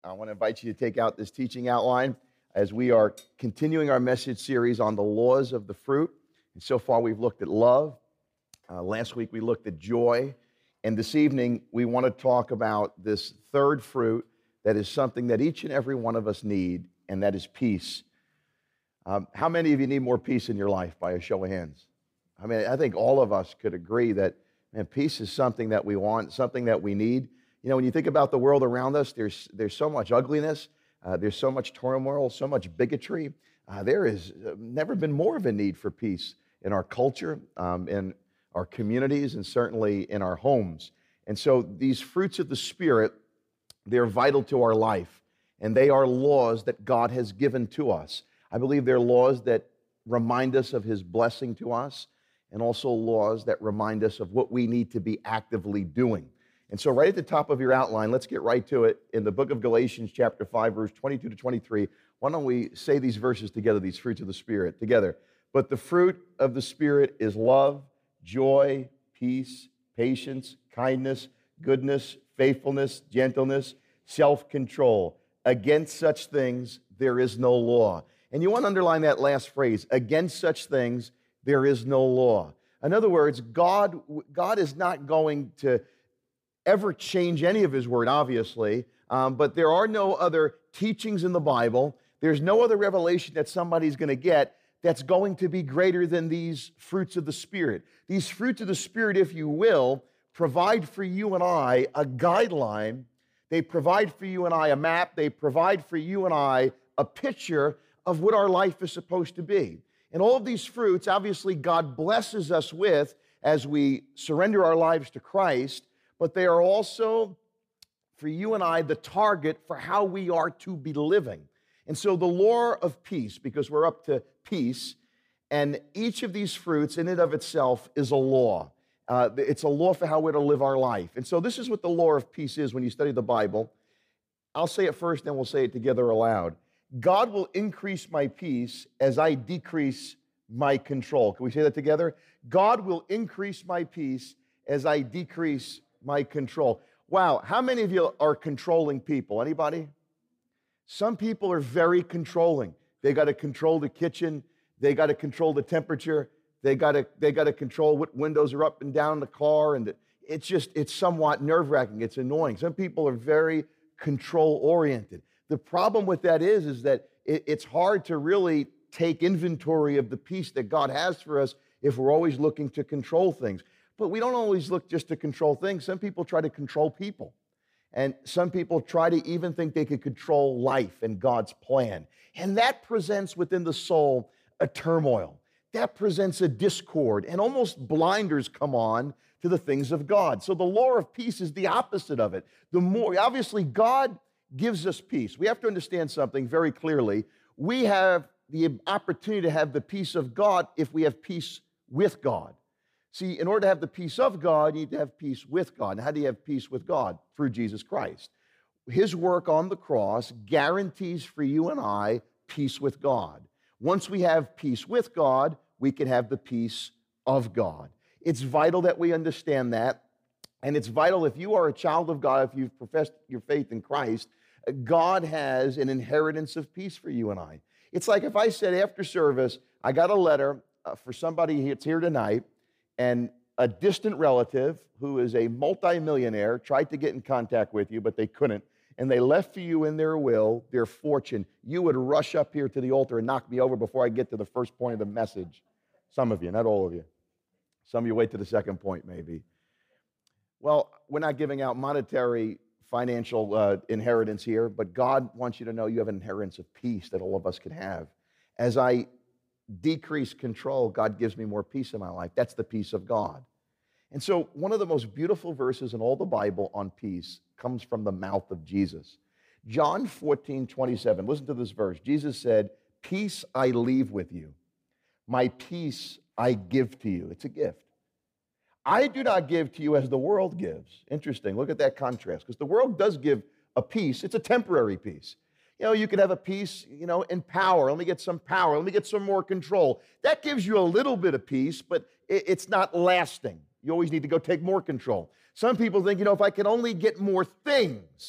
I want to invite you to take out this teaching outline as we are continuing our message series on the laws of the fruit. And so far, we've looked at love. Last week, we looked at joy. And this evening, we want to talk about this third fruit that is something that each and every one of us need, and that is peace. How many of you need more peace in your life, by a show of hands? I mean, I think all of us could agree that, man, peace is something that we want, something that we need. You know, when you think about the world around us, there's so much ugliness, there's so much turmoil, so much bigotry. There has never been more of a need for peace in our culture, in our communities, and certainly in our homes. And so these fruits of the Spirit, they're vital to our life, and they are laws that God has given to us. I believe they're laws that remind us of His blessing to us, and also laws that remind us of what we need to be actively doing. And so right at the top of your outline, let's get right to it. In the book of Galatians, chapter 5, verse 22 to 23, why don't we say these verses together, these fruits of the Spirit together. But the fruit of the Spirit is love, joy, peace, patience, kindness, goodness, faithfulness, gentleness, self-control. Against such things there is no law. And you want to underline that last phrase, against such things there is no law. In other words, God is not going to ever change any of His word, obviously, but there are no other teachings in the Bible. There's no other revelation that somebody's going to get that's going to be greater than these fruits of the Spirit. These fruits of the Spirit, if you will, provide for you and I a guideline. They provide for you and I a map. They provide for you and I a picture of what our life is supposed to be. And all of these fruits, obviously, God blesses us with as we surrender our lives to Christ, but they are also, for you and I, the target for how we are to be living. And so the law of peace, because we're up to peace, and each of these fruits in and of itself is a law. It's a law for how we're to live our life. And so this is what the law of peace is when you study the Bible. I'll say it first, then we'll say it together aloud. God will increase my peace as I decrease my control. Can we say that together? God will increase my peace as I decrease my control. Wow, how many of you are controlling people? Anybody? Some people are very controlling. They got to control the kitchen. They got to control the temperature. They got to control what windows are up and down the car. And it's somewhat nerve-wracking. It's annoying. Some people are very control-oriented. The problem with that is that it's hard to really take inventory of the peace that God has for us if we're always looking to control things. But we don't always look just to control things. Some people try to control people. And some people try to even think they could control life and God's plan. And that presents within the soul a turmoil. That presents a discord, and almost blinders come on to the things of God. So the law of peace is the opposite of it. Obviously, God gives us peace. We have to understand something very clearly. We have the opportunity to have the peace of God if we have peace with God. See, in order to have the peace of God, you need to have peace with God. And how do you have peace with God? Through Jesus Christ. His work on the cross guarantees for you and I peace with God. Once we have peace with God, we can have the peace of God. It's vital that we understand that. And it's vital if you are a child of God, if you've professed your faith in Christ, God has an inheritance of peace for you and I. It's like if I said after service, I got a letter for somebody that's here tonight, and a distant relative who is a multimillionaire tried to get in contact with you, but they couldn't, and they left for you in their will their fortune, you would rush up here to the altar and knock me over before I get to the first point of the message. Some of you, not all of you. Some of you wait to the second point, maybe. Well, we're not giving out monetary financial inheritance here, but God wants you to know you have an inheritance of peace that all of us can have. As I decrease control, God gives me more peace in my life. That's the peace of God. And so one of the most beautiful verses in all the Bible on peace comes from the mouth of Jesus. John 14:27. Listen to this verse. Jesus said, "Peace I leave with you. My peace I give to you." It's a gift. I do not give to you as the world gives. Interesting. Look at that contrast. Because the world does give a peace. It's a temporary peace. You know, you could have a peace, in power. Let me get some power. Let me get some more control. That gives you a little bit of peace, but it's not lasting. You always need to go take more control. Some people think, if I can only get more things,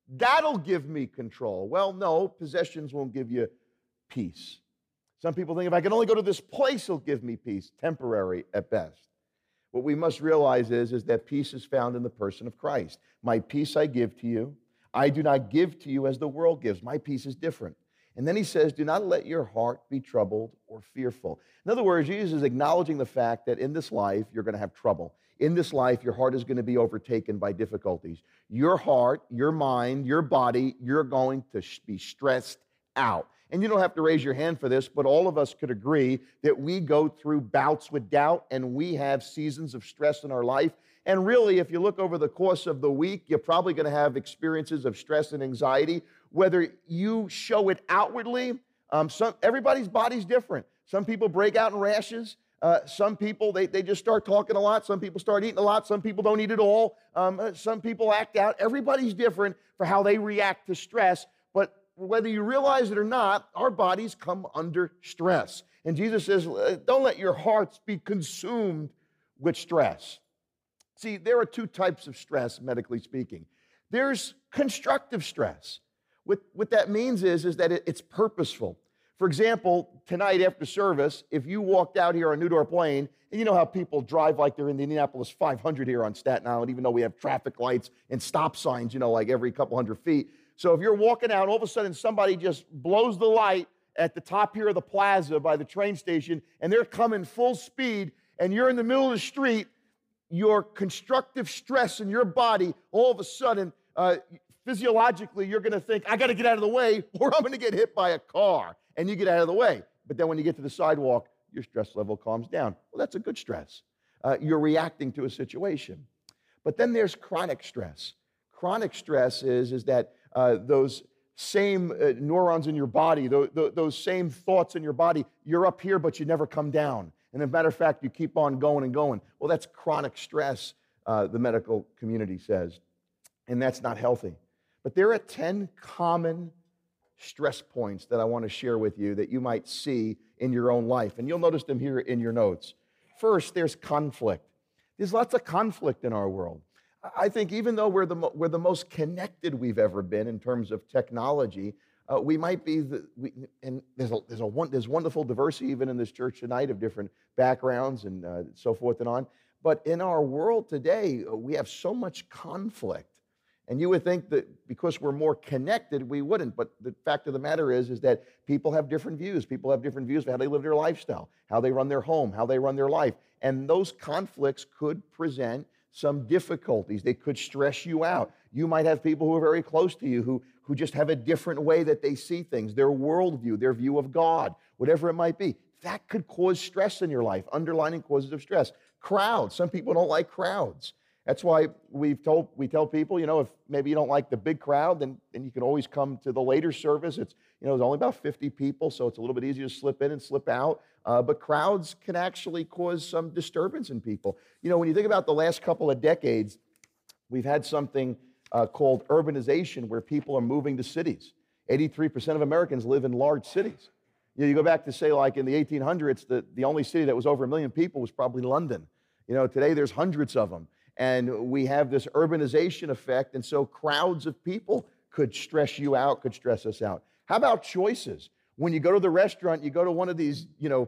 That'll give me control. Well, no, possessions won't give you peace. Some people think if I can only go to this place, it'll give me peace. Temporary at best. What we must realize is that peace is found in the person of Christ. My peace I give to you. I do not give to you as the world gives. My peace is different. And then he says, do not let your heart be troubled or fearful. In other words, Jesus is acknowledging the fact that in this life, you're going to have trouble. In this life, your heart is going to be overtaken by difficulties. Your heart, your mind, your body, you're going to be stressed out. And you don't have to raise your hand for this, but all of us could agree that we go through bouts with doubt and we have seasons of stress in our life. And really, if you look over the course of the week, you're probably going to have experiences of stress and anxiety, whether you show it outwardly. Everybody's body's different. Some people break out in rashes. Some people, they just start talking a lot. Some people start eating a lot. Some people don't eat at all. Some people act out. Everybody's different for how they react to stress. But whether you realize it or not, our bodies come under stress. And Jesus says, don't let your hearts be consumed with stress. See, there are two types of stress, medically speaking. There's constructive stress. What that means is that it's purposeful. For example, tonight after service, if you walked out here on Newdorf Lane, and you know how people drive like they're in the Indianapolis 500 here on Staten Island, even though we have traffic lights and stop signs, like every couple hundred feet. So if you're walking out, all of a sudden somebody just blows the light at the top here of the plaza by the train station, and they're coming full speed, and you're in the middle of the street, your constructive stress in your body, all of a sudden, physiologically, you're going to think, I got to get out of the way, or I'm going to get hit by a car, and you get out of the way. But then when you get to the sidewalk, your stress level calms down. Well, that's a good stress. You're reacting to a situation. But then there's chronic stress. Chronic stress is that those same neurons in your body, those same thoughts in your body, you're up here, but you never come down. And as a matter of fact, you keep on going and going. Well, that's chronic stress, the medical community says. And that's not healthy. But there are 10 common stress points that I want to share with you that you might see in your own life. And you'll notice them here in your notes. First, there's conflict. There's lots of conflict in our world. I think even though we're the most connected we've ever been in terms of technology, we might be, and there's wonderful diversity even in this church tonight of different backgrounds and so forth and on. But in our world today, we have so much conflict. And you would think that because we're more connected, we wouldn't. But the fact of the matter is that people have different views. People have different views of how they live their lifestyle, how they run their home, how they run their life. And those conflicts could present some difficulties. They could stress you out. You might have people who are very close to you who just have a different way that they see things, their worldview, their view of God, whatever it might be. That could cause stress in your life, underlying causes of stress. Crowds. Some people don't like crowds. That's why we tell people, if maybe you don't like the big crowd, then you can always come to the later service. It's, there's only about 50 people, so it's a little bit easier to slip in and slip out. But crowds can actually cause some disturbance in people. When you think about the last couple of decades, we've had something called urbanization, where people are moving to cities. 83% of Americans live in large cities. You go back to, say, like in the 1800s, the only city that was over 1 million people was probably London. Today there's hundreds of them. And we have this urbanization effect, and so crowds of people could stress you out, could stress us out. How about choices? When you go to the restaurant, you go to one of these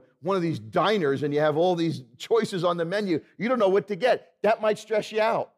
diners, and you have all these choices on the menu. You don't know what to get. That might stress you out.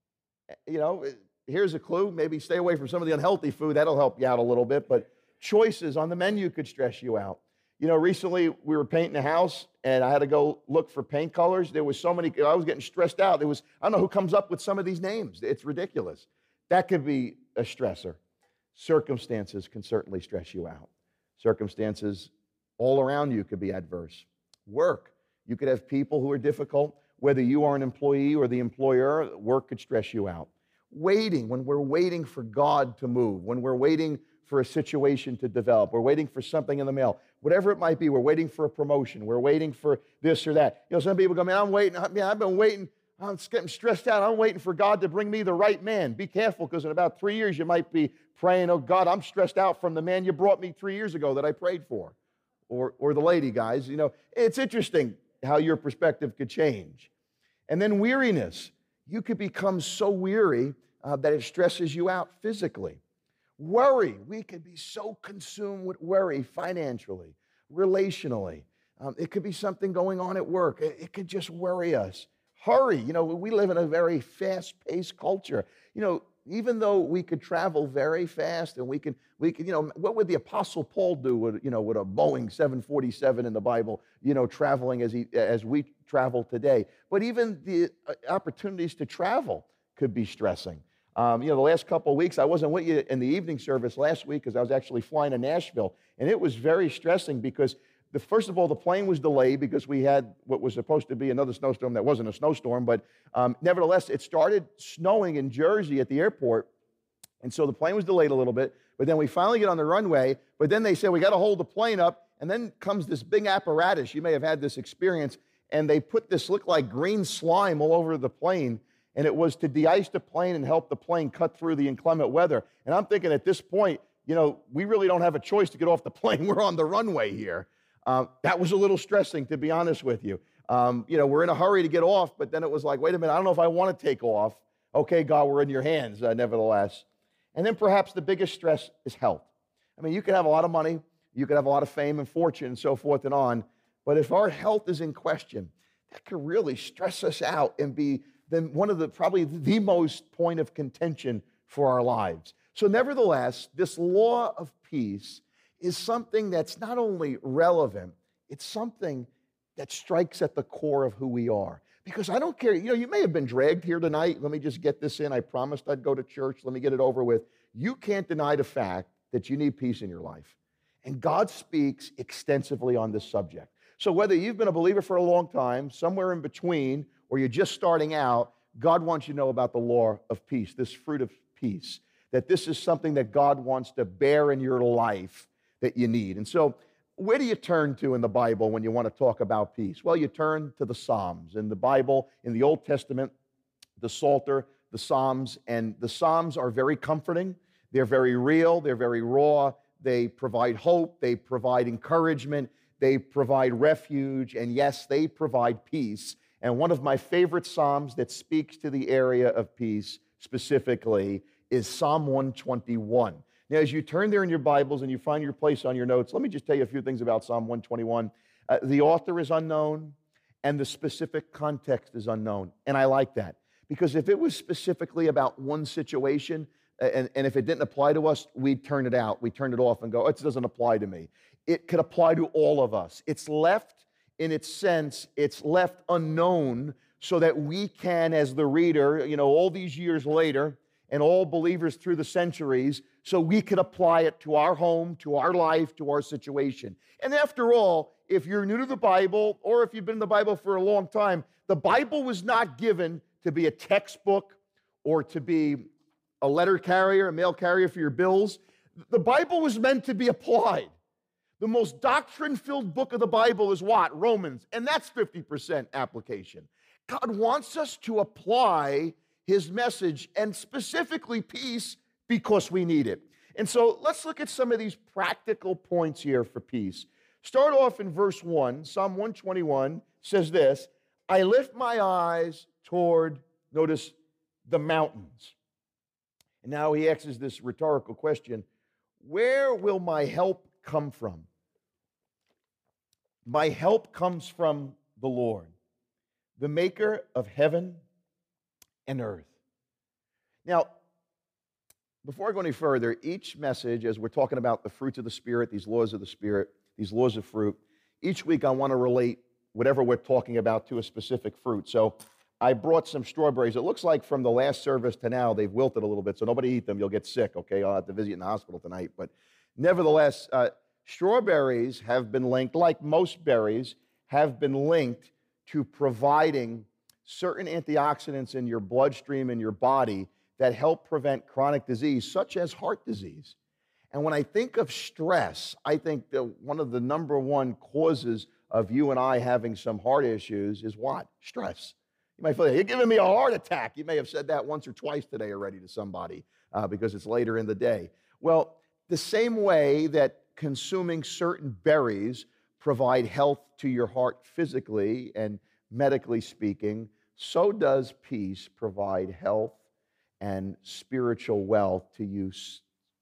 Here's a clue. Maybe stay away from some of the unhealthy food. That'll help you out a little bit. But choices on the menu could stress you out. Recently we were painting a house, and I had to go look for paint colors. There was so many, I was getting stressed out. I don't know who comes up with some of these names. It's ridiculous. That could be a stressor. Circumstances can certainly stress you out. Circumstances all around you could be adverse. Work. You could have people who are difficult. Whether you are an employee or the employer, work could stress you out. Waiting, when we're waiting for God to move, when we're waiting for a situation to develop, we're waiting for something in the mail, whatever it might be, we're waiting for a promotion, we're waiting for this or that. Some people go, man, I've been waiting, I'm getting stressed out, I'm waiting for God to bring me the right man. Be careful, because in about 3 years you might be praying, oh God, I'm stressed out from the man you brought me 3 years ago that I prayed for. Or the lady, guys. It's interesting how your perspective could change. And then weariness. You could become so weary that it stresses you out physically. Worry. We could be so consumed with worry financially, relationally. It could be something going on at work. It could just worry us. Hurry. We live in a very fast-paced culture. Even though we could travel very fast and what would the Apostle Paul do with a Boeing 747 in the Bible, traveling as we travel today? But even the opportunities to travel could be stressing. The last couple of weeks, I wasn't with you in the evening service last week because I was actually flying to Nashville, and it was very stressing because first of all, the plane was delayed because we had what was supposed to be another snowstorm that wasn't a snowstorm, but nevertheless, it started snowing in Jersey at the airport, and so the plane was delayed a little bit, but then we finally get on the runway, but then they said, we got to hold the plane up, and then comes this big apparatus. You may have had this experience, and they put this, looked like green slime all over the plane, and it was to de-ice the plane and help the plane cut through the inclement weather. And I'm thinking at this point, we really don't have a choice to get off the plane. We're on the runway here. That was a little stressing, to be honest with you. We're in a hurry to get off, but then it was like, wait a minute, I don't know if I want to take off. Okay, God, we're in your hands, nevertheless. And then perhaps the biggest stress is health. I mean, you could have a lot of money, you could have a lot of fame and fortune and so forth and on, but if our health is in question, that could really stress us out and be then one of probably the most point of contention for our lives. So nevertheless, this law of peace is something that's not only relevant, it's something that strikes at the core of who we are. Because I don't care, you may have been dragged here tonight. Let me just get this in. I promised I'd go to church. Let me get it over with. You can't deny the fact that you need peace in your life. And God speaks extensively on this subject. So whether you've been a believer for a long time, somewhere in between, or you're just starting out, God wants you to know about the law of peace, this fruit of peace, that this is something that God wants to bear in your life that you need. And so where do you turn to in the Bible when you want to talk about peace? Well, you turn to the Psalms. In the Bible, in the Old Testament, the Psalter, the Psalms, and the Psalms are very comforting. They're very real. They're very raw. They provide hope. They provide encouragement. They provide refuge. And yes, they provide peace. And one of my favorite Psalms that speaks to the area of peace specifically is Psalm 121. Now, as you turn there in your Bibles and you find your place on your notes, let me just tell you a few things about Psalm 121. The author is unknown, and the specific context is unknown. And I like that, because if it was specifically about one situation, and if it didn't apply to us, we'd turn it out. We'd turn it off and go, it doesn't apply to me. It could apply to all of us. It's left, in its sense, it's left unknown so that we can, as the reader, all these years later, and all believers through the centuries, so we could apply it to our home, to our life, to our situation. And after all, if you're new to the Bible, or if you've been in the Bible for a long time, the Bible was not given to be a textbook or to be a letter carrier, a mail carrier for your bills. The Bible was meant to be applied. The most doctrine-filled book of the Bible is what? Romans. And that's 50% application. God wants us to apply His message, and specifically peace, because we need it. And so let's look at some of these practical points here for peace. Start off in verse 1. Psalm 121 says this, I lift my eyes toward, notice, the mountains. And now he asks this rhetorical question, where will my help come from? My help comes from the Lord, the maker of heaven and earth. Now, before I go any further, each message, as we're talking about the fruits of the Spirit, these laws of the Spirit, these laws of fruit, each week I want to relate whatever we're talking about to a specific fruit. So I brought some strawberries. It looks like from the last service to now, they've wilted a little bit, so nobody eat them. You'll get sick, okay? I'll have to visit you in the hospital tonight. But nevertheless, strawberries have been linked, like most berries, have been linked to providing certain antioxidants in your bloodstream and your body that help prevent chronic disease, such as heart disease. And when I think of stress, I think that one of the number one causes of you and I having some heart issues is what? Stress. You might feel like, you're giving me a heart attack. You may have said that once or twice today already to somebody because it's later in the day. Well, the same way that consuming certain berries provide health to your heart physically and medically speaking, so does peace provide health and spiritual wealth to you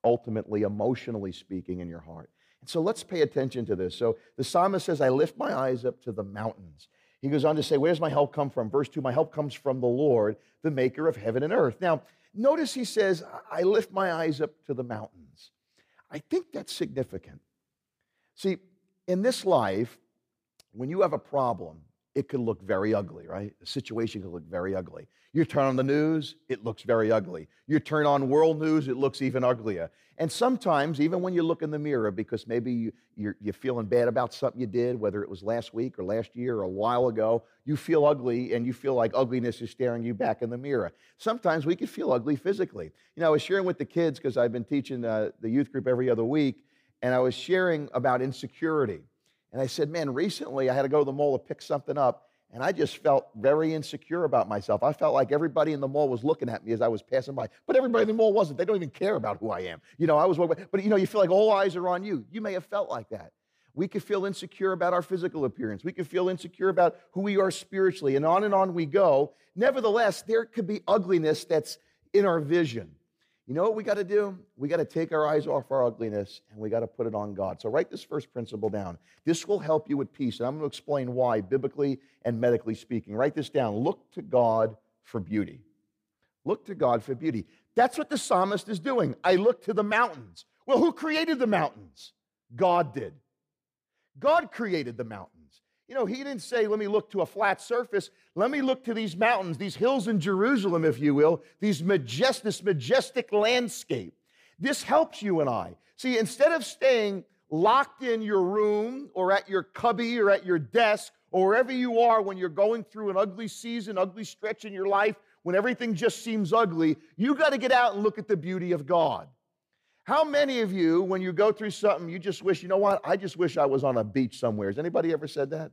ultimately, emotionally speaking, in your heart. And so let's pay attention to this. So the psalmist says, I lift my eyes up to the mountains. He goes on to say, where does my help come from? Verse 2, my help comes from the Lord, the maker of heaven and earth. Now, notice he says, I lift my eyes up to the mountains. I think that's significant. See, in this life, when you have a problem, it can look very ugly, right? The situation can look very ugly. You turn on the news, it looks very ugly. You turn on world news, it looks even uglier. And sometimes, even when you look in the mirror, because maybe you're feeling bad about something you did, whether it was last week or last year or a while ago, you feel ugly and you feel like ugliness is staring you back in the mirror. Sometimes we can feel ugly physically. You know, I was sharing with the kids, because I've been teaching the youth group every other week, and I was sharing about insecurity. And I said, man, recently I had to go to the mall to pick something up, and I just felt very insecure about myself. I felt like everybody in the mall was looking at me as I was passing by. But everybody in the mall wasn't. They don't even care about who I am. You know, I was, but you know, you feel like all eyes are on you. You may have felt like that. We could feel insecure about our physical appearance. We could feel insecure about who we are spiritually, and on we go. Nevertheless, there could be ugliness that's in our vision. You know what we got to do? We got to take our eyes off our ugliness, and we got to put it on God. So write this first principle down. This will help you with peace, and I'm going to explain why, biblically and medically speaking. Write this down. Look to God for beauty. Look to God for beauty. That's what the psalmist is doing. I look to the mountains. Well, who created the mountains? God did. God created the mountains. You know, he didn't say, let me look to a flat surface. Let me look to these mountains, these hills in Jerusalem, if you will, this majestic landscape. This helps you and I. See, instead of staying locked in your room or at your cubby or at your desk or wherever you are when you're going through an ugly season, ugly stretch in your life, when everything just seems ugly, you got to get out and look at the beauty of God. How many of you, when you go through something, you just wish, you know what, I just wish I was on a beach somewhere. Has anybody ever said that?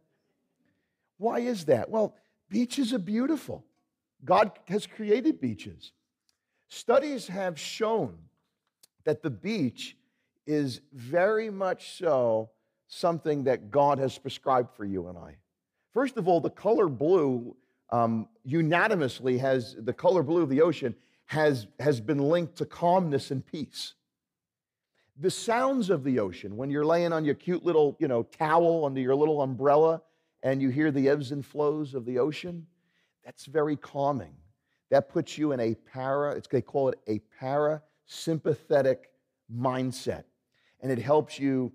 Why is that? Well, beaches are beautiful. God has created beaches. Studies have shown that the beach is very much so something that God has prescribed for you and I. First of all, the color blue unanimously the color blue of the ocean has been linked to calmness and peace. The sounds of the ocean, when you're laying on your cute little, towel under your little umbrella and you hear the ebbs and flows of the ocean, that's very calming. That puts you in they call it a parasympathetic mindset. And it helps you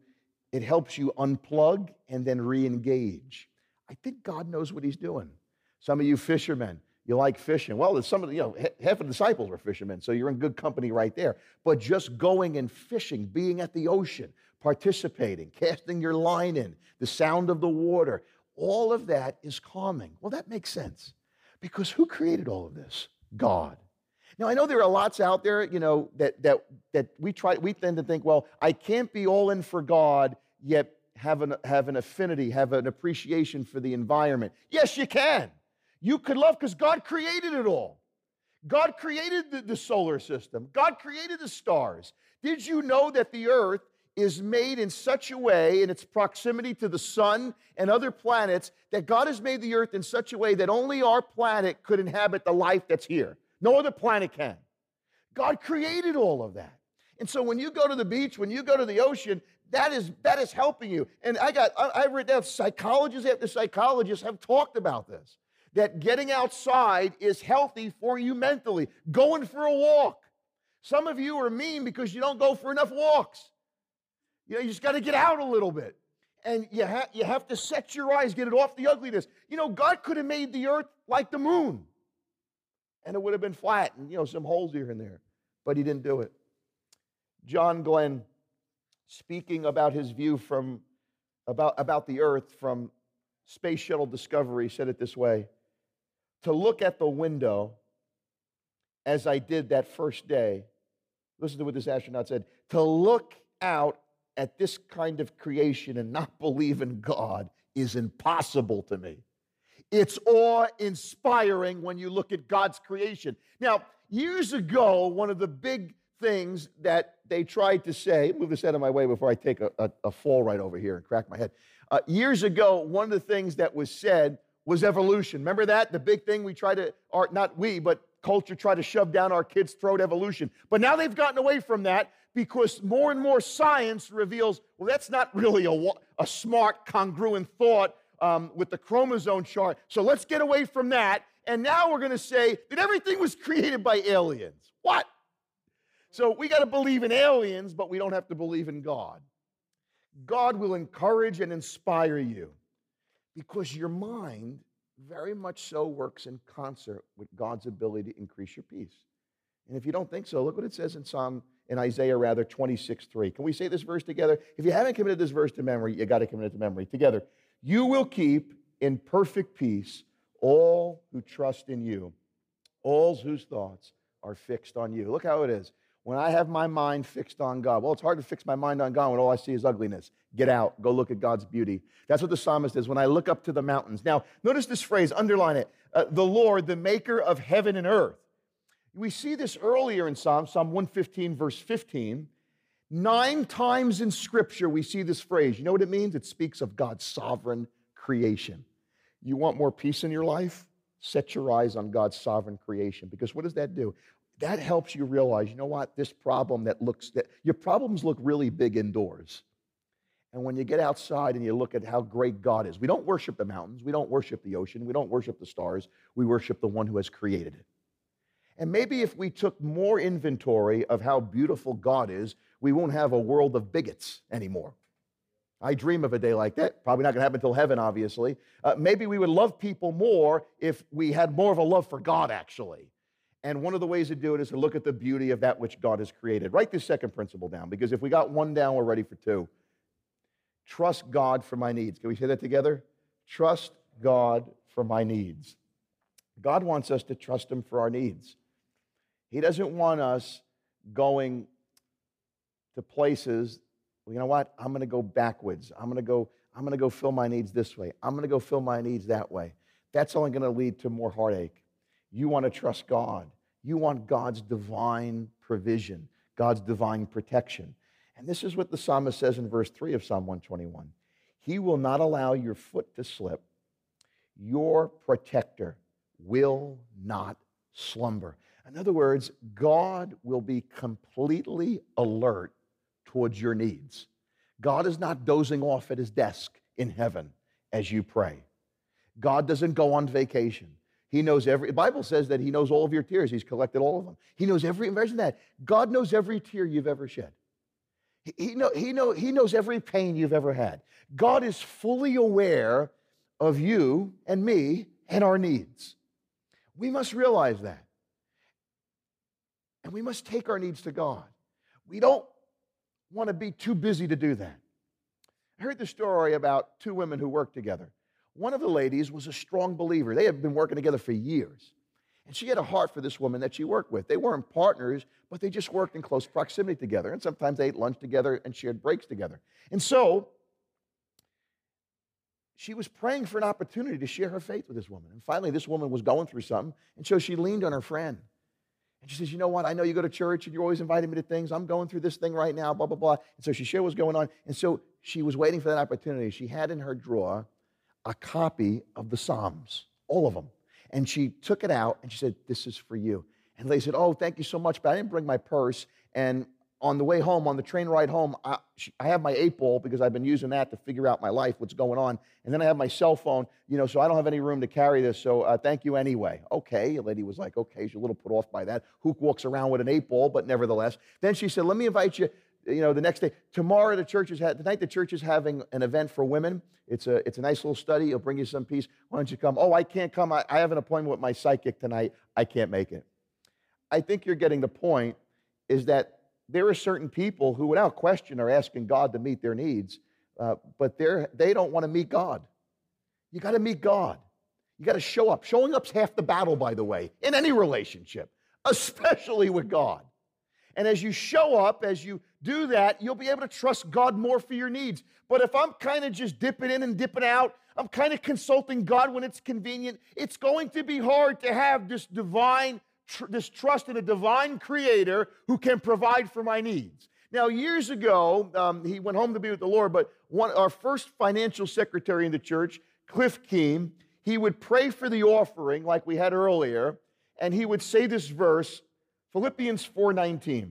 unplug and then re-engage. I think God knows what he's doing. Some of you fishermen, you like fishing. Well, some of half of the disciples were fishermen, so you're in good company right there. But just going and fishing, being at the ocean, participating, casting your line in, the sound of the water, all of that is calming. Well, that makes sense, because who created all of this? God. Now, I know there are lots out there, that we tend to think, well, I can't be all in for God, yet have an affinity, have an appreciation for the environment. Yes, you can. You could love, because God created it all. God created the solar system. God created the stars. Did you know that the earth is made in such a way, in its proximity to the sun and other planets, that God has made the earth in such a way that only our planet could inhabit the life that's here? No other planet can. God created all of that. And so when you go to the beach, when you go to the ocean, that is helping you. And I've read that psychologists after psychologists have talked about this, that getting outside is healthy for you mentally. Going for a walk. Some of you are mean because you don't go for enough walks. You just got to get out a little bit. And you have to set your eyes, get it off the ugliness. God could have made the earth like the moon, and it would have been flat and, some holes here and there. But he didn't do it. John Glenn, speaking about his view about the earth from Space Shuttle Discovery, said it this way: to look at the window as I did that first day, listen to what this astronaut said, to look out at this kind of creation and not believe in God is impossible to me. It's awe-inspiring when you look at God's creation. Now, years ago, one of the big things that they tried to say, move this out of my way before I take a fall right over here and crack my head. Years ago, one of the things that was said was evolution. Remember that? The big thing but culture tried to shove down our kids' throat, evolution. But now they've gotten away from that, because more and more science reveals, well, that's not really a smart, congruent thought with the chromosome chart. So let's get away from that. And now we're going to say that everything was created by aliens. What? So we got to believe in aliens, but we don't have to believe in God. God will encourage and inspire you because your mind very much so works in concert with God's ability to increase your peace. And if you don't think so, look what it says in Isaiah 26:3. Can we say this verse together? If you haven't committed this verse to memory, you got to commit it to memory. Together. You will keep in perfect peace all who trust in you, all whose thoughts are fixed on you. Look how it is. When I have my mind fixed on God, well, it's hard to fix my mind on God when all I see is ugliness. Get out. Go look at God's beauty. That's what the psalmist is. When I look up to the mountains. Now, notice this phrase, underline it. The Lord, the maker of heaven and earth. We see this earlier in Psalm 115, verse 15. 9 times in Scripture, we see this phrase. You know what it means? It speaks of God's sovereign creation. You want more peace in your life? Set your eyes on God's sovereign creation. Because what does that do? That helps you realize, you know what? Your problems look really big indoors. And when you get outside and you look at how great God is, we don't worship the mountains, we don't worship the ocean, we don't worship the stars, we worship the one who has created it. And maybe if we took more inventory of how beautiful God is, we won't have a world of bigots anymore. I dream of a day like that. Probably not going to happen until heaven, obviously. Maybe we would love people more if we had more of a love for God, actually. And one of the ways to do it is to look at the beauty of that which God has created. Write this second principle down, because if we got one down, we're ready for two. Trust God for my needs. Can we say that together? Trust God for my needs. God wants us to trust Him for our needs. He doesn't want us going to places, well, you know what? I'm going to go backwards. I'm going to go fill my needs this way. I'm going to go fill my needs that way. That's only going to lead to more heartache. You want to trust God. You want God's divine provision, God's divine protection. And this is what the psalmist says in verse 3 of Psalm 121. He will not allow your foot to slip. Your protector will not slumber. In other words, God will be completely alert towards your needs. God is not dozing off at His desk in heaven as you pray. God doesn't go on vacation. He knows the Bible says that He knows all of your tears. He's collected all of them. He knows imagine that. God knows every tear you've ever shed. He knows every pain you've ever had. God is fully aware of you and me and our needs. We must realize that. And we must take our needs to God. We don't want to be too busy to do that. I heard the story about 2 women who worked together. One of the ladies was a strong believer. They had been working together for years. And she had a heart for this woman that she worked with. They weren't partners, but they just worked in close proximity together. And sometimes they ate lunch together and shared breaks together. And so she was praying for an opportunity to share her faith with this woman. And finally, this woman was going through something. And so she leaned on her friend. And she says, you know what? I know you go to church and you're always inviting me to things. I'm going through this thing right now, blah, blah, blah. And so she shared what's going on. And so she was waiting for that opportunity. She had in her drawer a copy of the Psalms, all of them. And she took it out and she said, this is for you. And they said, oh, thank you so much, but I didn't bring my purse. And on the way home, on the train ride home, I have my 8-ball because I've been using that to figure out my life, what's going on. And then I have my cell phone, so I don't have any room to carry this, so thank you anyway. Okay, the lady was like, okay, she's a little put off by that. Who walks around with an 8-ball, but nevertheless. Then she said, let me invite you, the next day. Tomorrow tonight the church is having an event for women. It's a nice little study. It'll bring you some peace. Why don't you come? Oh, I can't come. I have an appointment with my psychic tonight. I can't make it. I think you're getting the point is that there are certain people who, without question, are asking God to meet their needs, but they don't want to meet God. You got to meet God. You got to show up. Showing up's half the battle, by the way, in any relationship, especially with God. And as you show up, as you do that, you'll be able to trust God more for your needs. But if I'm kind of just dipping in and dipping out, I'm kind of consulting God when it's convenient, it's going to be hard to have this this trust in a divine creator who can provide for my needs. Now, years ago, he went home to be with the Lord, but our first financial secretary in the church, Cliff Keem, he would pray for the offering like we had earlier, and he would say this verse, Philippians 4:19.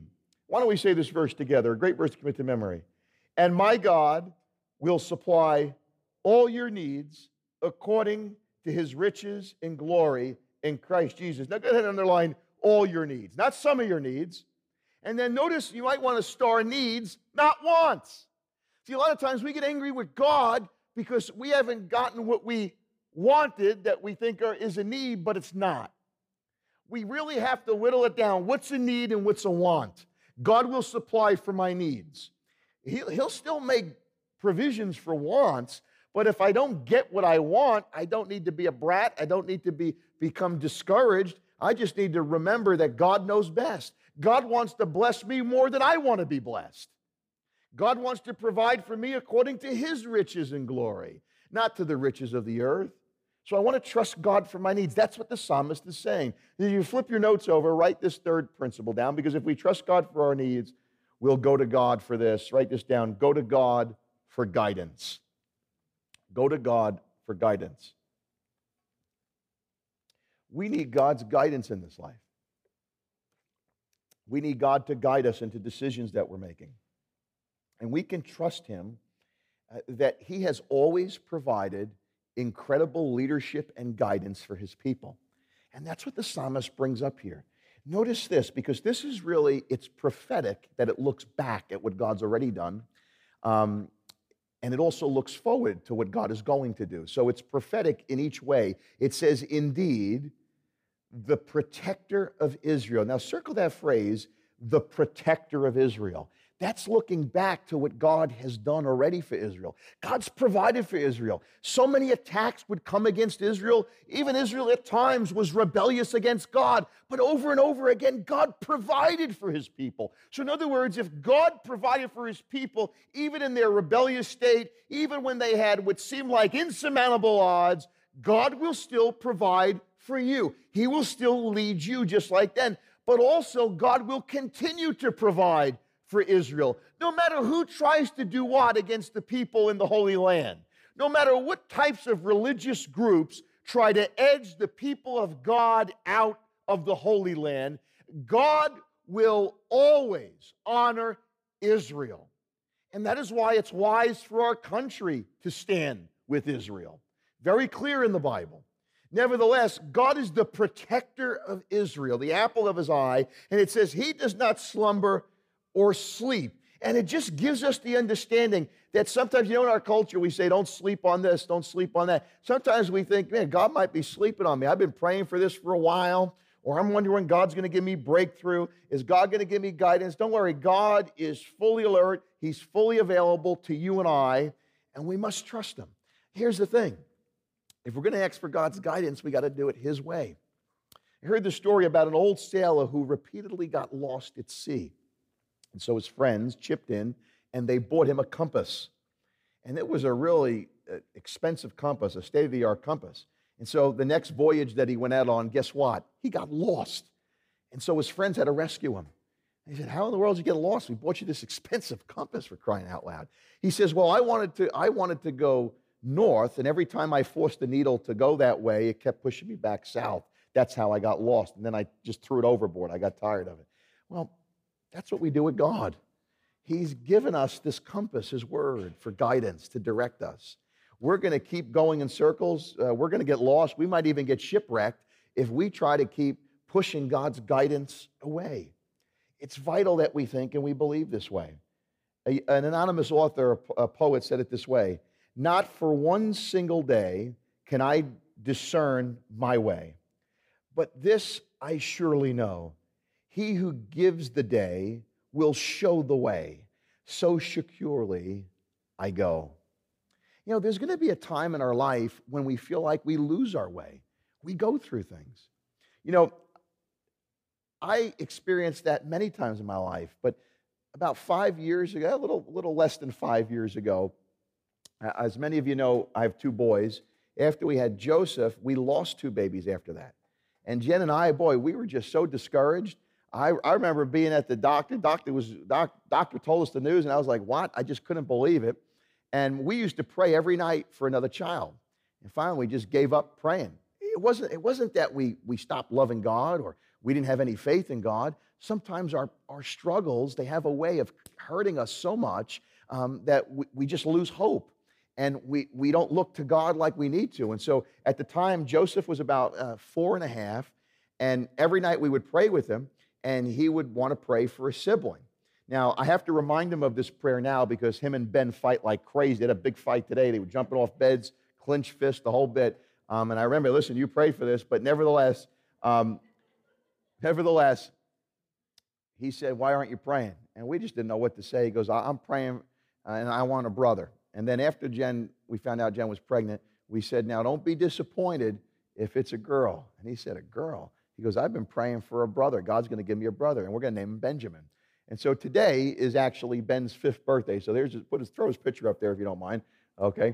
Why don't we say this verse together? A great verse to commit to memory. And my God will supply all your needs according to his riches and glory in Christ Jesus. Now go ahead and underline all your needs, not some of your needs. And then notice you might want to star needs, not wants. See, a lot of times we get angry with God because we haven't gotten what we wanted that we think is a need, but it's not. We really have to whittle it down. What's a need and what's a want? God will supply for my needs. He'll still make provisions for wants, but if I don't get what I want, I don't need to be a brat. I don't need to become discouraged. I just need to remember that God knows best. God wants to bless me more than I want to be blessed. God wants to provide for me according to his riches and glory, not to the riches of the earth. So I want to trust God for my needs. That's what the psalmist is saying. If you flip your notes over, write this third principle down, because if we trust God for our needs, we'll go to God for this. Write this down. Go to God for guidance. Go to God for guidance. We need God's guidance in this life. We need God to guide us into decisions that we're making. And we can trust him that he has always provided incredible leadership and guidance for his people. And that's what the psalmist brings up here. Notice this, because this is really, it's prophetic that it looks back at what God's already done. And it also looks forward to what God is going to do. So it's prophetic in each way. It says, indeed, the protector of Israel. Now circle that phrase, the protector of Israel. That's looking back to what God has done already for Israel. God's provided for Israel. So many attacks would come against Israel. Even Israel at times was rebellious against God. But over and over again, God provided for his people. So in other words, if God provided for his people, even in their rebellious state, even when they had what seemed like insurmountable odds, God will still provide for you. He will still lead you just like then. But also, God will continue to provide for Israel, no matter who tries to do what against the people in the Holy Land, no matter what types of religious groups try to edge the people of God out of the Holy Land, God will always honor Israel. And that is why it's wise for our country to stand with Israel. Very clear in the Bible. Nevertheless, God is the protector of Israel, the apple of his eye, and it says he does not slumber or sleep. And it just gives us the understanding that sometimes, in our culture, we say, don't sleep on this, don't sleep on that. Sometimes we think, man, God might be sleeping on me. I've been praying for this for a while, or I'm wondering when God's going to give me breakthrough. Is God going to give me guidance? Don't worry, God is fully alert. He's fully available to you and I, and we must trust him. Here's the thing. If we're going to ask for God's guidance, we got to do it his way. I heard the story about an old sailor who repeatedly got lost at sea. And so his friends chipped in, and they bought him a compass. And it was a really expensive compass, a state-of-the-art compass. And so the next voyage that he went out on, guess what? He got lost. And so his friends had to rescue him. And he said, how in the world did you get lost? We bought you this expensive compass, for crying out loud. He says, well, I wanted to go north, and every time I forced the needle to go that way, it kept pushing me back south. That's how I got lost. And then I just threw it overboard. I got tired of it. Well, that's what we do with God. He's given us this compass, his word, for guidance, to direct us. We're going to keep going in circles. We're going to get lost. We might even get shipwrecked if we try to keep pushing God's guidance away. It's vital that we think and we believe this way. An anonymous author, a poet, said it this way: not for one single day can I discern my way, but this I surely know. He who gives the day will show the way, so securely I go. There's going to be a time in our life when we feel like we lose our way. We go through things. I experienced that many times in my life, but about 5 years ago, a little less than 5 years ago, as many of you know, I have two boys. After we had Joseph, we lost two babies after that. And Jen and I, boy, we were just so discouraged. I remember being at the doctor. Doctor told us the news, and I was like, what? I just couldn't believe it. And we used to pray every night for another child. And finally, we just gave up praying. It wasn't that we stopped loving God or we didn't have any faith in God. sometimes our struggles, they have a way of hurting us so much that we just lose hope. And we don't look to God like we need to. And so at the time, Joseph was about 4.5, and every night we would pray with him, and he would want to pray for a sibling. Now, I have to remind him of this prayer now because him and Ben fight like crazy. They had a big fight today. They were jumping off beds, clinch fists, the whole bit. And I remember, listen, you prayed for this, but nevertheless, he said, why aren't you praying? And we just didn't know what to say. He goes, I'm praying, and I want a brother. And then after we found out Jen was pregnant, we said, now don't be disappointed if it's a girl. And he said, a girl? He goes, I've been praying for a brother. God's going to give me a brother, and we're going to name him Benjamin. And so today is actually Ben's 5th birthday. So throw his picture up there if you don't mind. Okay.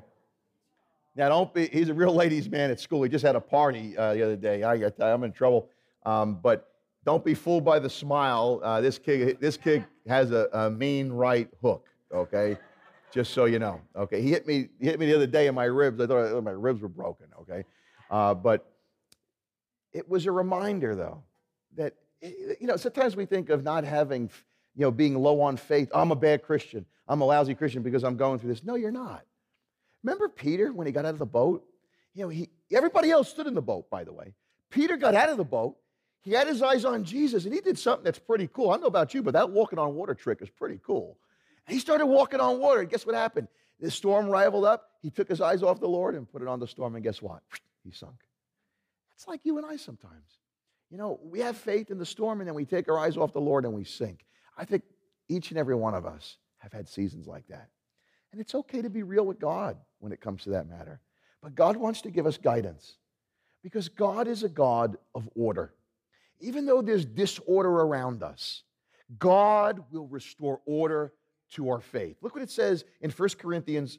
Now he's a real ladies' man at school. He just had a party the other day. I'm in trouble. But don't be fooled by the smile. This kid has a mean right hook. Okay. Just so you know. Okay. He hit me the other day in my ribs. I thought my ribs were broken. Okay. But it was a reminder though that, sometimes we think of not having, being low on faith. I'm a bad Christian. I'm a lousy Christian because I'm going through this. No, you're not. Remember Peter when he got out of the boat? Everybody else stood in the boat, by the way. Peter got out of the boat. He had his eyes on Jesus, and he did something that's pretty cool. I don't know about you, but that walking on water trick is pretty cool. And he started walking on water, and guess what happened? The storm rivaled up. He took his eyes off the Lord and put it on the storm, and guess what? He sunk. It's like you and I sometimes. We have faith in the storm, and then we take our eyes off the Lord and we sink. I think each and every one of us have had seasons like that. And it's okay to be real with God when it comes to that matter. But God wants to give us guidance because God is a God of order. Even though there's disorder around us, God will restore order to our faith. Look what it says in 1 Corinthians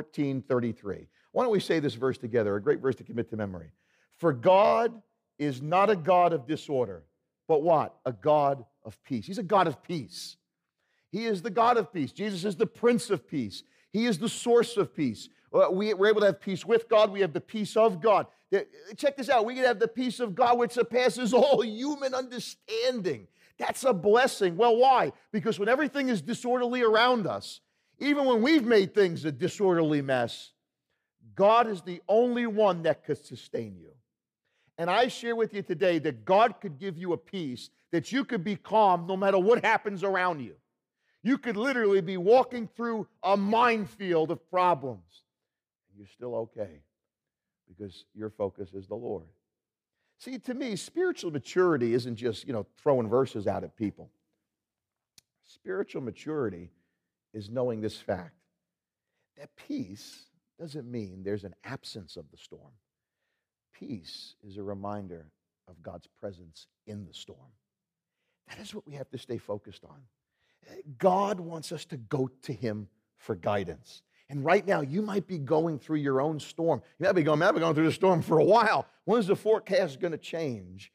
14:33. Why don't we say this verse together, a great verse to commit to memory. For God is not a God of disorder, but what? A God of peace. He's a God of peace. He is the God of peace. Jesus is the Prince of Peace. He is the source of peace. We're able to have peace with God. We have the peace of God. Check this out. We can have the peace of God which surpasses all human understanding. That's a blessing. Well, why? Because when everything is disorderly around us, even when we've made things a disorderly mess, God is the only one that could sustain you. And I share with you today that God could give you a peace that you could be calm no matter what happens around you. You could literally be walking through a minefield of problems, and you're still okay because your focus is the Lord. See, to me, spiritual maturity isn't just, throwing verses out at people. Spiritual maturity is knowing this fact, that peace doesn't mean there's an absence of the storm. Peace is a reminder of God's presence in the storm. That is what we have to stay focused on. God wants us to go to Him for guidance. And right now, you might be going through your own storm. You might be going, I've been going through the storm for a while. When is the forecast going to change?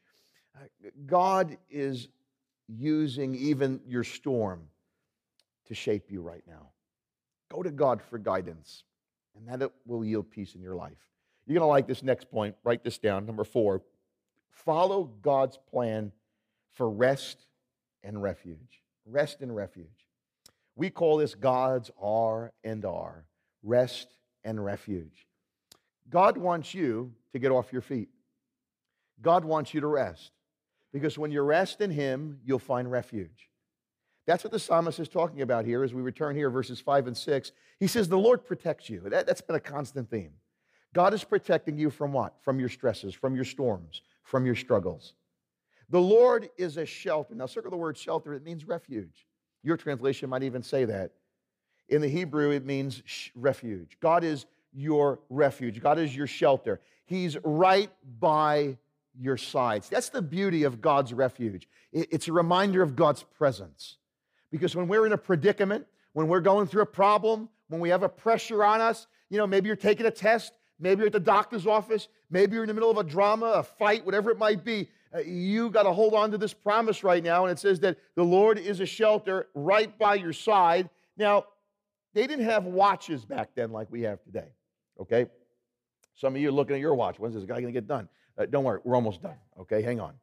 God is using even your storm to shape you right now. Go to God for guidance, and that will yield peace in your life. You're going to like this next point. Write this down. Number 4, follow God's plan for rest and refuge. Rest and refuge. We call this God's R&R, rest and refuge. God wants you to get off your feet. God wants you to rest. Because when you rest in Him, you'll find refuge. That's what the psalmist is talking about here as we return here, verses 5 and 6. He says, the Lord protects you. That's been a constant theme. God is protecting you from what? From your stresses, from your storms, from your struggles. The Lord is a shelter. Now, circle the word shelter. It means refuge. Your translation might even say that. In the Hebrew, it means refuge. God is your refuge. God is your shelter. He's right by your sides. That's the beauty of God's refuge. It's a reminder of God's presence. Because when we're in a predicament, when we're going through a problem, when we have a pressure on us, maybe you're taking a test, maybe you're at the doctor's office, maybe you're in the middle of a drama, a fight, whatever it might be, you got to hold on to this promise right now, and it says that the Lord is a shelter right by your side. Now, they didn't have watches back then like we have today, okay? Some of you are looking at your watch. When's this guy going to get done? Don't worry, we're almost done, okay? Hang on.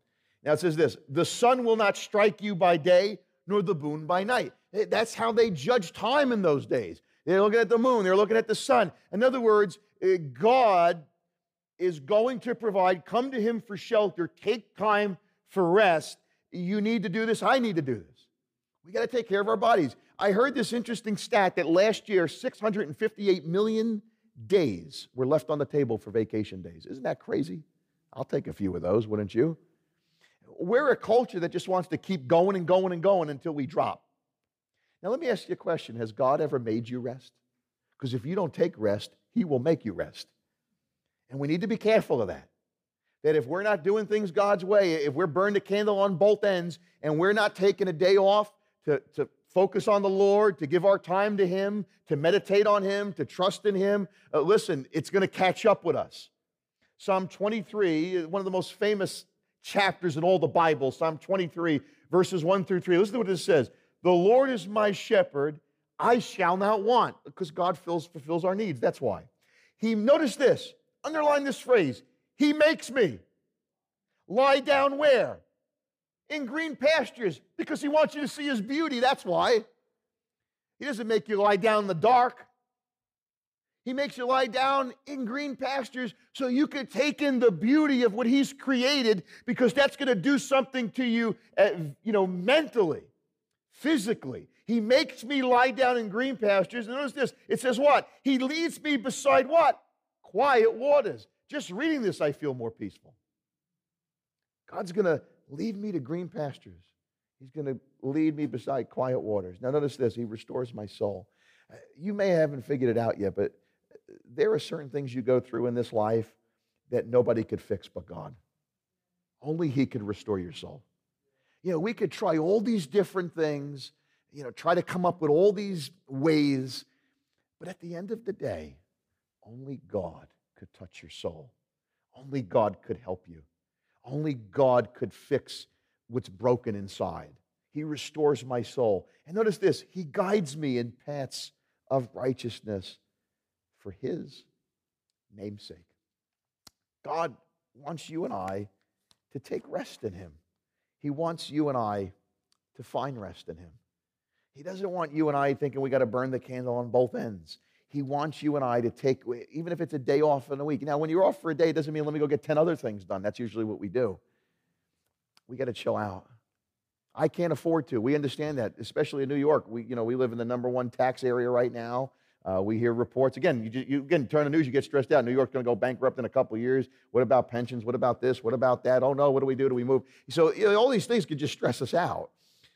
Now it says this, the sun will not strike you by day, nor the moon by night. That's how they judged time in those days. They're looking at the moon, they're looking at the sun. In other words, God is going to provide. Come to him for shelter. Take time for rest. You need to do this. I need to do this. We got to take care of our bodies. I heard this interesting stat that last year, 658 million days were left on the table for vacation days. Isn't that crazy? I'll take a few of those, wouldn't you? We're a culture that just wants to keep going and going and going until we drop. Now, let me ask you a question. Has God ever made you rest? Because if you don't take rest, he will make you rest. And we need to be careful of that. That if we're not doing things God's way, if we're burning a candle on both ends and we're not taking a day off to focus on the Lord, to give our time to him, to meditate on him, to trust in him, listen, it's going to catch up with us. Psalm 23, one of the most famous chapters in all the Bible, Psalm 23, verses 1 through 3. Listen to what it says. The Lord is my shepherd, I shall not want, because God fulfills our needs. That's why. Notice this, underline this phrase, he makes me lie down where? In green pastures, because he wants you to see his beauty. That's why. He doesn't make you lie down in the dark. He makes you lie down in green pastures so you can take in the beauty of what he's created, because that's going to do something to you, mentally, physically. He makes me lie down in green pastures. And notice this. It says what? He leads me beside what? Quiet waters. Just reading this, I feel more peaceful. God's going to lead me to green pastures. He's going to lead me beside quiet waters. Now notice this. He restores my soul. You may haven't figured it out yet, but there are certain things you go through in this life that nobody could fix but God. Only he could restore your soul. We could try all these different things, try to come up with all these ways, but at the end of the day, only God could touch your soul. Only God could help you. Only God could fix what's broken inside. He restores my soul. And notice this, he guides me in paths of righteousness for his namesake. God wants you and I to take rest in him. He wants you and I to find rest in him. He doesn't want you and I thinking we got to burn the candle on both ends. He wants you and I to take, even if it's a day off in a week. Now, when you're off for a day, it doesn't mean let me go get 10 other things done. That's usually what we do. We got to chill out. I can't afford to. We understand that, especially in New York. We live in the #1 tax area right now. We hear reports. Again, you turn the news, you get stressed out. New York's going to go bankrupt in a couple of years. What about pensions? What about this? What about that? Oh, no, what do we do? Do we move? So all these things could just stress us out.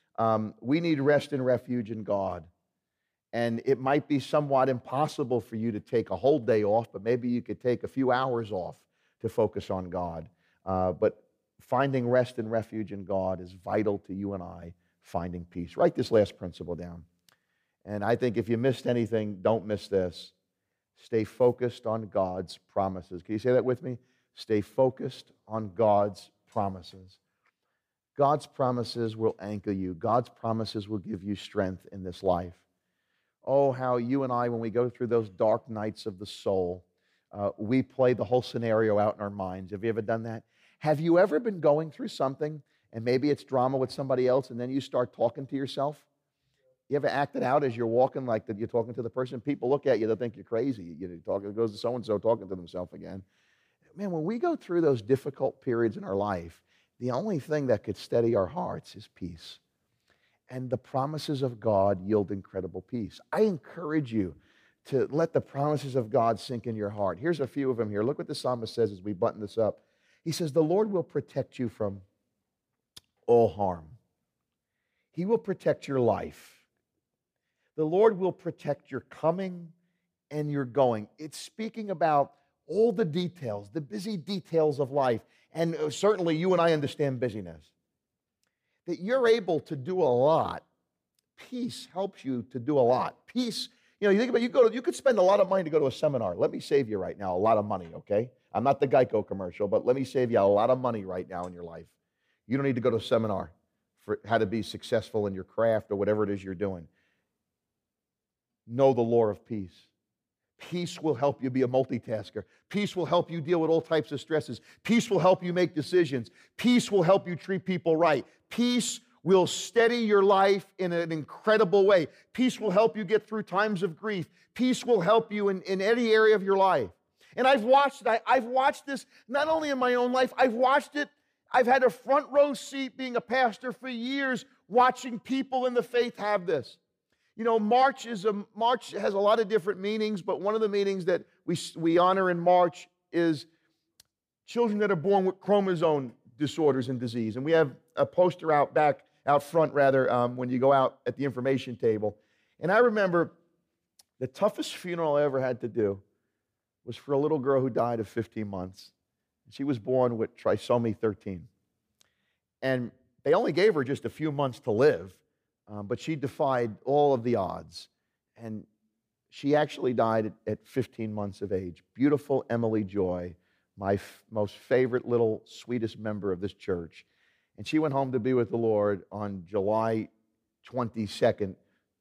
We need rest and refuge in God. And it might be somewhat impossible for you to take a whole day off, but maybe you could take a few hours off to focus on God. But finding rest and refuge in God is vital to you and I finding peace. Write this last principle down. And I think if you missed anything, don't miss this. Stay focused on God's promises. Can you say that with me? Stay focused on God's promises. God's promises will anchor you. God's promises will give you strength in this life. Oh, how you and I, when we go through those dark nights of the soul, we play the whole scenario out in our minds. Have you ever done that? Have you ever been going through something, and maybe it's drama with somebody else, and then you start talking to yourself? You ever acted out as you're walking like that you're talking to the person? People look at you, they think you're crazy. It goes to so-and-so talking to themselves again. Man, when we go through those difficult periods in our life, the only thing that could steady our hearts is peace. And the promises of God yield incredible peace. I encourage you to let the promises of God sink in your heart. Here's a few of them here. Look what the psalmist says as we button this up. He says, the Lord will protect you from all harm. He will protect your life. The Lord will protect your coming and your going. It's speaking about all the details, the busy details of life. And certainly you and I understand busyness. That you're able to do a lot. Peace helps you to do a lot. Peace, you think about you could spend a lot of money to go to a seminar. Let me save you right now a lot of money, okay? I'm not the Geico commercial, but let me save you a lot of money right now in your life. You don't need to go to a seminar for how to be successful in your craft or whatever it is you're doing. Know the law of peace. Peace will help you be a multitasker. Peace will help you deal with all types of stresses. Peace will help you make decisions. Peace will help you treat people right. Peace will steady your life in an incredible way. Peace will help you get through times of grief. Peace will help you in any area of your life. And I've watched it. I've watched this not only in my own life, I've watched it. I've had a front row seat being a pastor for years, watching people in the faith have this. You know, March has a lot of different meanings, but one of the meanings that we honor in March is children that are born with chromosome disorders and disease. And we have a poster out front, when you go out at the information table. And I remember the toughest funeral I ever had to do was for a little girl who died of 15 months. She was born with trisomy 13. And they only gave her just a few months to live. But she defied all of the odds. And she actually died at 15 months of age. Beautiful Emily Joy, my most favorite little, sweetest member of this church. And she went home to be with the Lord on July 22nd,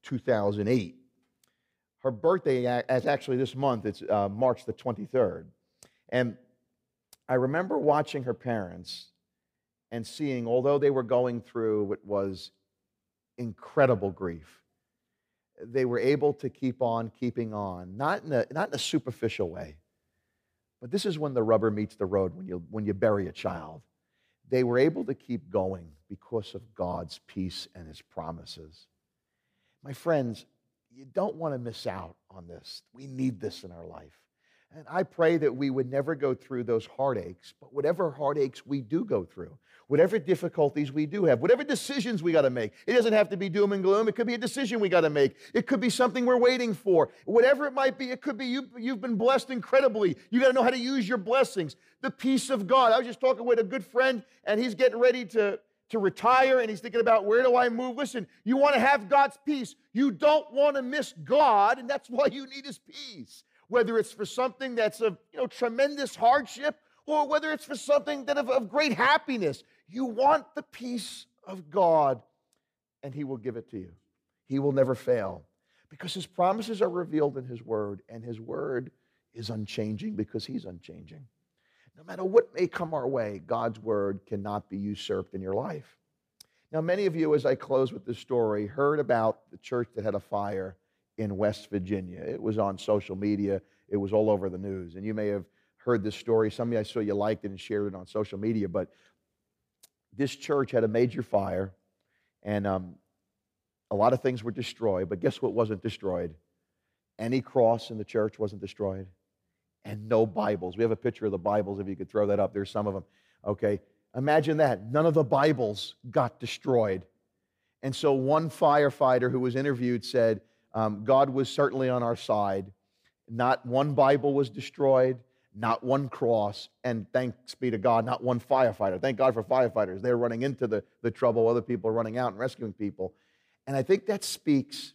2008. Her birthday is actually this month. It's March the 23rd. And I remember watching her parents and seeing, although they were going through what was incredible grief, they were able to keep on keeping on, not in a superficial way, but this is when the rubber meets the road, when you bury a child. They were able to keep going because of God's peace and His promises. My friends, you don't want to miss out on this. We need this in our life. And I pray that we would never go through those heartaches, but whatever heartaches we do go through, whatever difficulties we do have, whatever decisions we got to make, it doesn't have to be doom and gloom. It could be a decision we got to make. It could be something we're waiting for. Whatever it might be, it could be you've been blessed incredibly. You got to know how to use your blessings. The peace of God. I was just talking with a good friend, and he's getting ready to retire, and he's thinking about, where do I move? Listen, you want to have God's peace. You don't want to miss God, and that's why you need His peace. Whether it's for something that's of tremendous hardship, or whether it's for something that of great happiness. You want the peace of God, and He will give it to you. He will never fail, because His promises are revealed in His Word, and His Word is unchanging because He's unchanging. No matter what may come our way, God's Word cannot be usurped in your life. Now, many of you, as I close with this story, heard about the church that had a fire in West Virginia. It was on social media. It was all over the news. And you may have heard this story. Some of you, I saw you liked it and shared it on social media. But this church had a major fire, and a lot of things were destroyed. But guess what wasn't destroyed? Any cross in the church wasn't destroyed, and no Bibles. We have a picture of the Bibles, if you could throw that up. There's some of them. Okay, imagine that. None of the Bibles got destroyed. And so one firefighter who was interviewed said, God was certainly on our side. Not one Bible was destroyed, not one cross, and thanks be to God, not one firefighter. Thank God for firefighters. They're running into the trouble. Other people are running out and rescuing people. And I think that speaks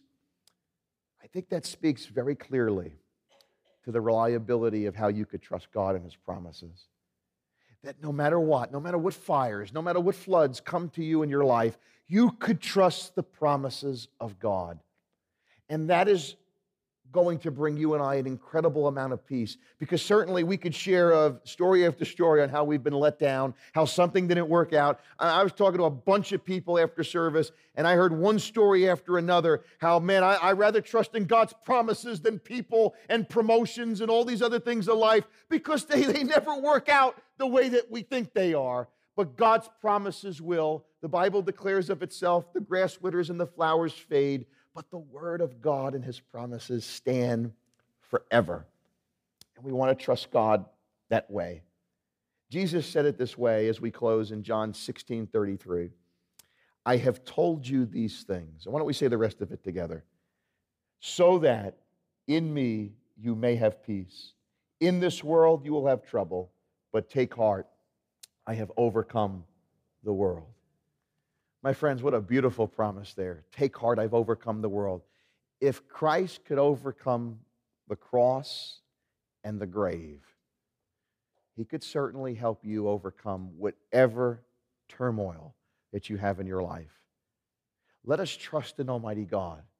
very clearly to the reliability of how you could trust God and His promises. That no matter what fires, no matter what floods come to you in your life, you could trust the promises of God. And that is going to bring you and I an incredible amount of peace, because certainly we could share of story after story on how we've been let down, how something didn't work out. I was talking to a bunch of people after service, and I heard one story after another, how, man, I rather trust in God's promises than people and promotions and all these other things in life, because they never work out the way that we think they are. But God's promises will. The Bible declares of itself, the grass withers and the flowers fade, but the Word of God and His promises stand forever. And we want to trust God that way. Jesus said it this way as we close in John 16:33. I have told you these things. And why don't we say the rest of it together? So that in me you may have peace. In this world you will have trouble, but take heart. I have overcome the world. My friends, what a beautiful promise there. Take heart, I've overcome the world. If Christ could overcome the cross and the grave, He could certainly help you overcome whatever turmoil that you have in your life. Let us trust in Almighty God.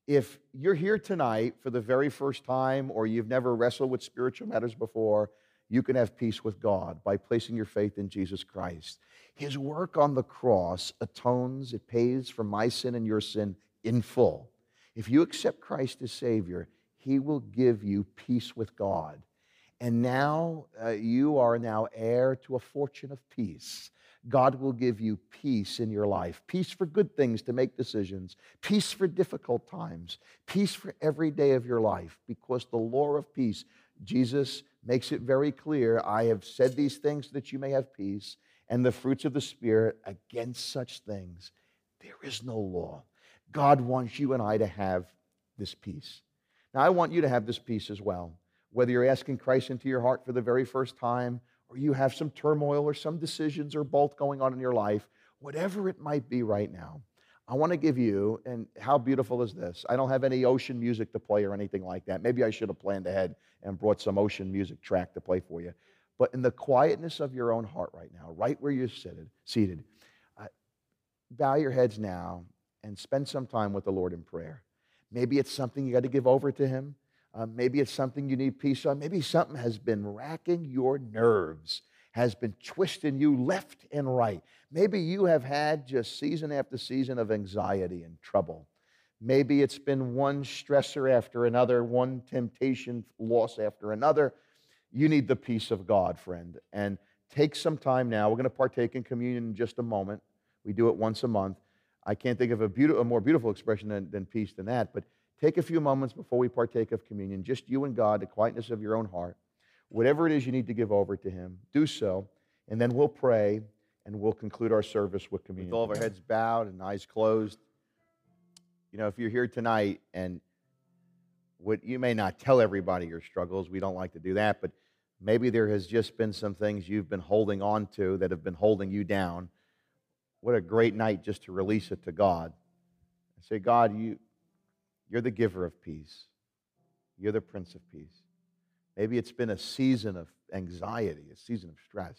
If you're here tonight for the very first time or you've never wrestled with spiritual matters before, you can have peace with God by placing your faith in Jesus Christ. His work on the cross atones, it pays for my sin and your sin in full. If you accept Christ as Savior, He will give you peace with God. And now you are now heir to a fortune of peace. God will give you peace in your life, peace for good things to make decisions, peace for difficult times, peace for every day of your life, because the law of peace, Jesus makes it very clear, I have said these things so that you may have peace, and the fruits of the Spirit, against such things, there is no law. God wants you and I to have this peace. Now, I want you to have this peace as well. Whether you're asking Christ into your heart for the very first time, or you have some turmoil or some decisions or both going on in your life, whatever it might be right now, I want to give you, and how beautiful is this? I don't have any ocean music to play or anything like that. Maybe I should have planned ahead and brought some ocean music track to play for you. But in the quietness of your own heart right now, right where you're seated, bow your heads now and spend some time with the Lord in prayer. Maybe it's something you got to give over to Him. Maybe it's something you need peace on. Maybe something has been racking your nerves, has been twisting you left and right. Maybe you have had just season after season of anxiety and trouble. Maybe it's been one stressor after another, one temptation loss after another. You need the peace of God, friend. And take some time now. We're going to partake in communion in just a moment. We do it once a month. I can't think of a more beautiful expression than peace than that, but take a few moments before we partake of communion, just you and God, the quietness of your own heart. Whatever it is you need to give over to Him, do so, and then we'll pray and we'll conclude our service with communion. With all of our heads bowed and eyes closed. You know, if you're here tonight and you may not tell everybody your struggles, we don't like to do that, but maybe there has just been some things you've been holding on to that have been holding you down. What a great night just to release it to God. And say, God, you're the giver of peace. You're the Prince of Peace. Maybe it's been a season of anxiety, a season of stress.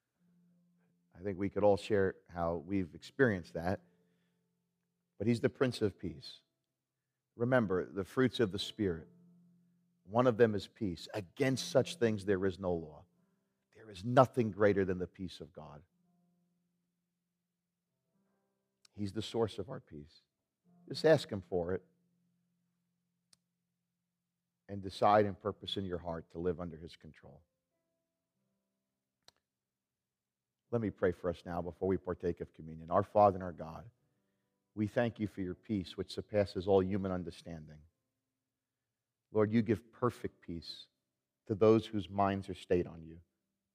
I think we could all share how we've experienced that. But He's the Prince of Peace. Remember, the fruits of the Spirit, one of them is peace. Against such things there is no law. There is nothing greater than the peace of God. He's the source of our peace. Just ask Him for it. And decide and purpose in your heart to live under His control. Let me pray for us now before we partake of communion. Our Father and our God, we thank You for Your peace, which surpasses all human understanding. Lord, You give perfect peace to those whose minds are stayed on You.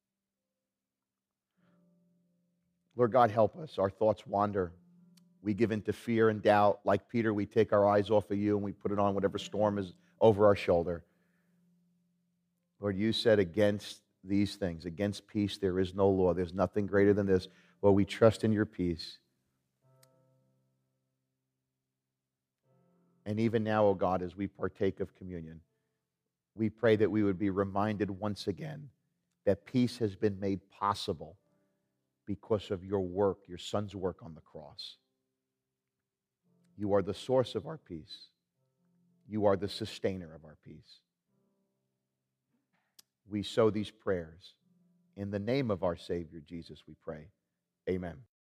Lord God, help us. Our thoughts wander. We give into fear and doubt. Like Peter, we take our eyes off of You and we put it on whatever storm is over our shoulder. Lord, You said against these things, against peace, there is no law. There's nothing greater than this. Lord, we trust in Your peace. And even now, oh God, as we partake of communion, we pray that we would be reminded once again that peace has been made possible because of Your work, Your Son's work on the cross. You are the source of our peace. You are the sustainer of our peace. We sow these prayers in the name of our Savior, Jesus, we pray. Amen.